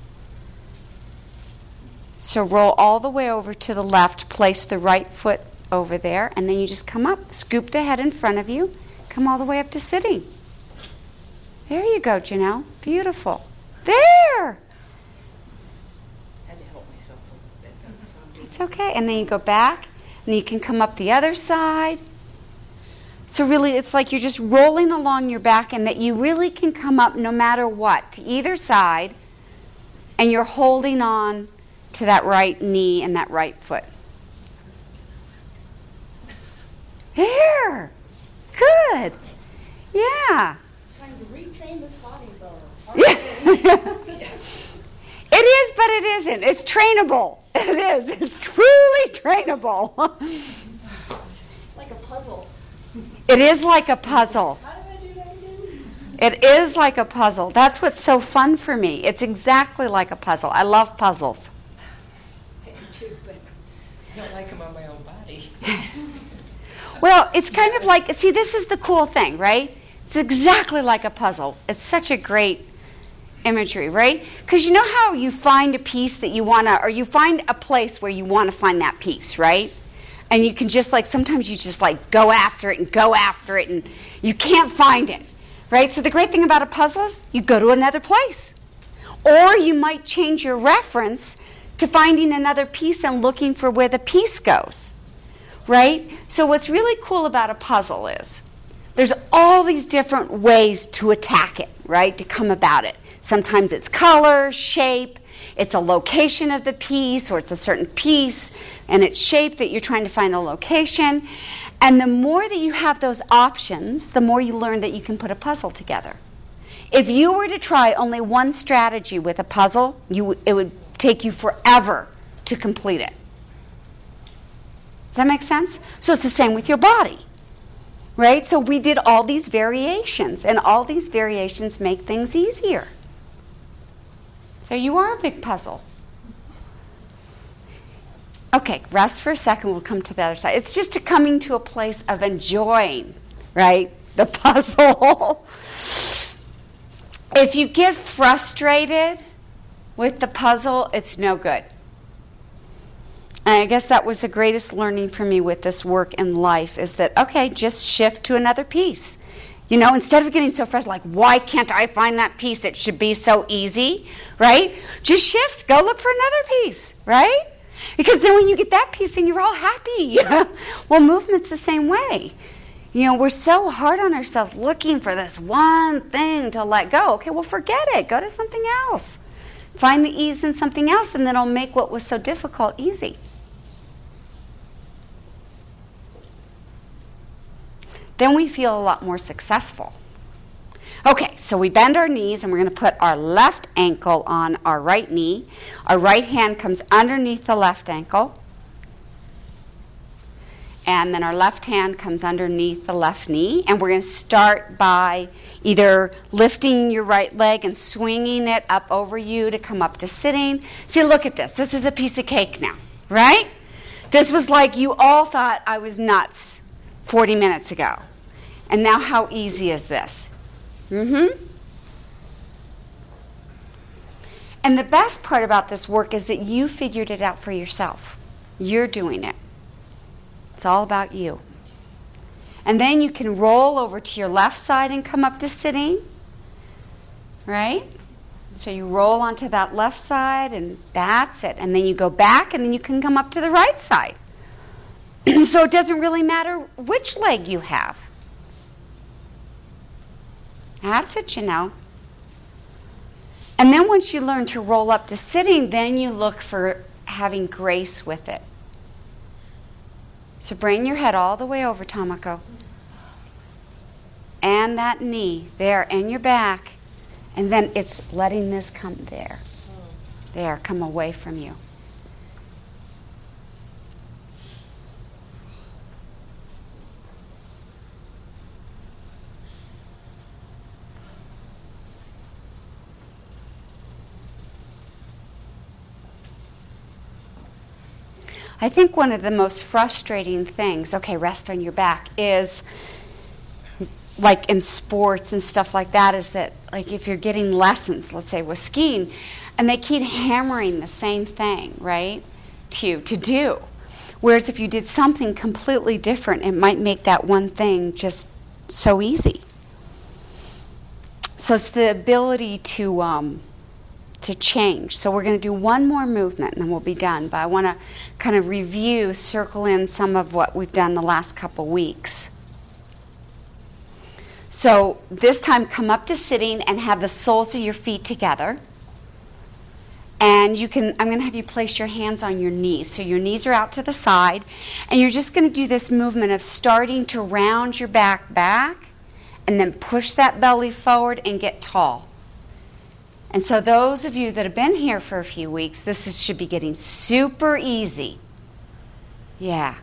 So roll all the way over to the left, place the right foot over there, and then you just come up, scoop the head in front of you, come all the way up to sitting. There you go, Janelle. Beautiful. There!
I had to help myself a little bit.
It's okay. And then you go back, and you can come up the other side. So really, it's like you're just rolling along your back, and that you really can come up no matter what, to either side, and you're holding on to that right knee and that right foot. There! Good! Yeah.
Trying to retrain this body so
Yeah. It is, but it isn't. It's trainable. It is. It's truly trainable.
it's like a puzzle.
It is like a puzzle.
How do I do that again?
It is like a puzzle. That's what's so fun for me. It's exactly like a puzzle. I love puzzles.
I do too, but I don't like them on my own body.
Well, it's kind of like, see, this is the cool thing, right? It's exactly like a puzzle. It's such a great imagery, right? Because you know how you find a piece that you want to, or you find a place where you want to find that piece, right? And you can just like, sometimes you just like go after it and go after it and you can't find it, right? So the great thing about a puzzle is you go to another place. Or you might change your reference to finding another piece and looking for where the piece goes, right? So what's really cool about a puzzle is there's all these different ways to attack it, right? To come about it. Sometimes it's color, shape, it's a location of the piece, or it's a certain piece and its shape that you're trying to find a location. And the more that you have those options, the more you learn that you can put a puzzle together. If you were to try only one strategy with a puzzle, you w- it would take you forever to complete it. Does that make sense? So it's the same with your body, right? So we did all these variations, and all these variations make things easier. So you are a big puzzle. Okay, rest for a second. We'll come to the other side. It's just a coming to a place of enjoying, right, the puzzle. If you get frustrated with the puzzle, it's no good. And I guess that was the greatest learning for me with this work in life is that, okay, just shift to another piece. You know, instead of getting so frustrated, like, why can't I find that piece? It should be so easy, right? Just shift. Go look for another piece, right? Because then when you get that piece, then you're all happy. Well, movement's the same way. You know, we're so hard on ourselves looking for this one thing to let go. Okay, well, forget it. Go to something else. Find the ease in something else, and then it'll make what was so difficult easy. Then we feel a lot more successful. Okay, so we bend our knees, and we're going to put our left ankle on our right knee. Our right hand comes underneath the left ankle. And then our left hand comes underneath the left knee. And we're going to start by either lifting your right leg and swinging it up over you to come up to sitting. See, look at this. This is a piece of cake now, right? This was like you all thought I was nuts forty minutes ago. And now how easy is this? Mm-hmm. And the best part about this work is that you figured it out for yourself. You're doing it. It's all about you. And then you can roll over to your left side and come up to sitting. Right? So you roll onto that left side, and that's it. And then you go back, and then you can come up to the right side. So it doesn't really matter which leg you have. That's it, you know. And then once you learn to roll up to sitting, then you look for having grace with it. So bring your head all the way over, Tomoko. And that knee there, and your back. And then it's letting this come there. There, come away from you. I think one of the most frustrating things, okay, rest on your back, is like in sports and stuff like that, is that like if you're getting lessons, let's say with skiing, and they keep hammering the same thing, right, to you to do. Whereas if you did something completely different, it might make that one thing just so easy. So it's the ability to um, to change. So we're going to do one more movement and then we'll be done. But I want to kind of review, circle in some of what we've done the last couple weeks. So this time come up to sitting and have the soles of your feet together. And you can, I'm going to have you place your hands on your knees. So your knees are out to the side. And you're just going to do this movement of starting to round your back back and then push that belly forward and get tall. And so those of you that have been here for a few weeks, this is, should be getting super easy. Yeah.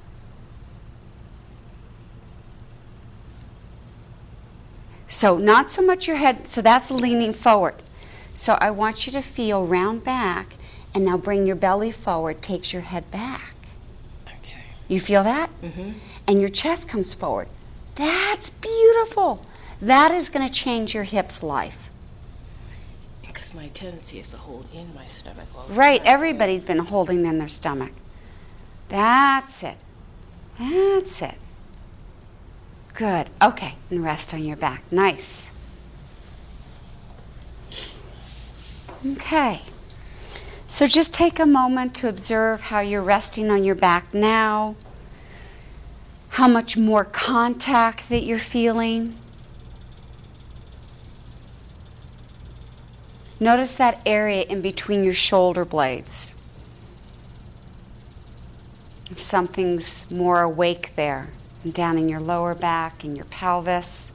So not so much your head, so that's leaning forward. So I want you to feel round back, and now bring your belly forward, takes your head back.
Okay.
You feel that?
Mm-hmm.
And your chest comes forward. That's beautiful. That is going to change your hips life.
Because my tendency is to hold in my stomach all the
Right,
time.
everybody's been holding in their stomach. That's it. That's it. Good. Okay, and rest on your back. Nice. Okay. So just take a moment to observe how you're resting on your back now, how much more contact that you're feeling. Notice that area in between your shoulder blades. If something's more awake there, and down in your lower back and your pelvis.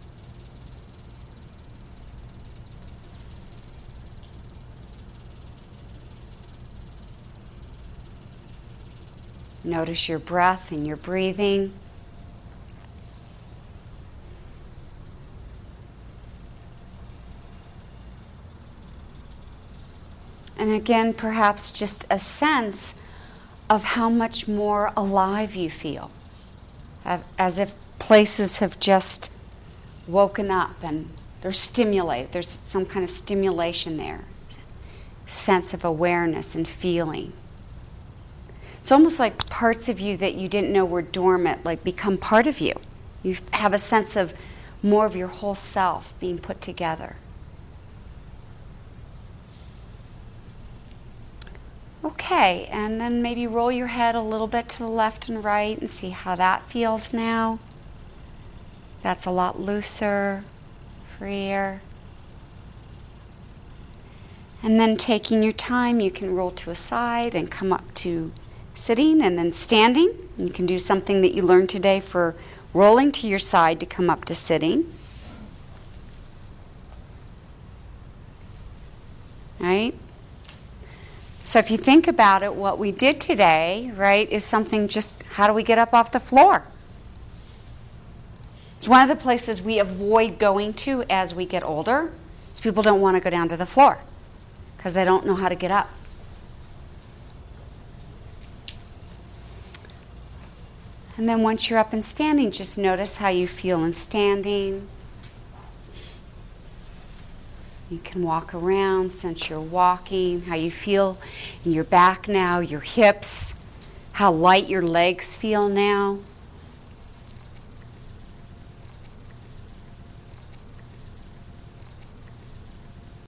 Notice your breath and your breathing. And again, perhaps just a sense of how much more alive you feel. As if places have just woken up and they're stimulated. There's some kind of stimulation there. Sense of awareness and feeling. It's almost like parts of you that you didn't know were dormant, like become part of you. You have a sense of more of your whole self being put together. Okay, and then maybe roll your head a little bit to the left and right and see how that feels now. That's a lot looser, freer. And then taking your time, you can roll to a side and come up to sitting and then standing. You can do something that you learned today for rolling to your side to come up to sitting. Right? So if you think about it, what we did today, right, is something just, how do we get up off the floor? It's one of the places we avoid going to as we get older, is people don't want to go down to the floor because they don't know how to get up. And then once you're up and standing, just notice how you feel in standing. You can walk around, sense you're walking, how you feel in your back now, your hips, how light your legs feel now.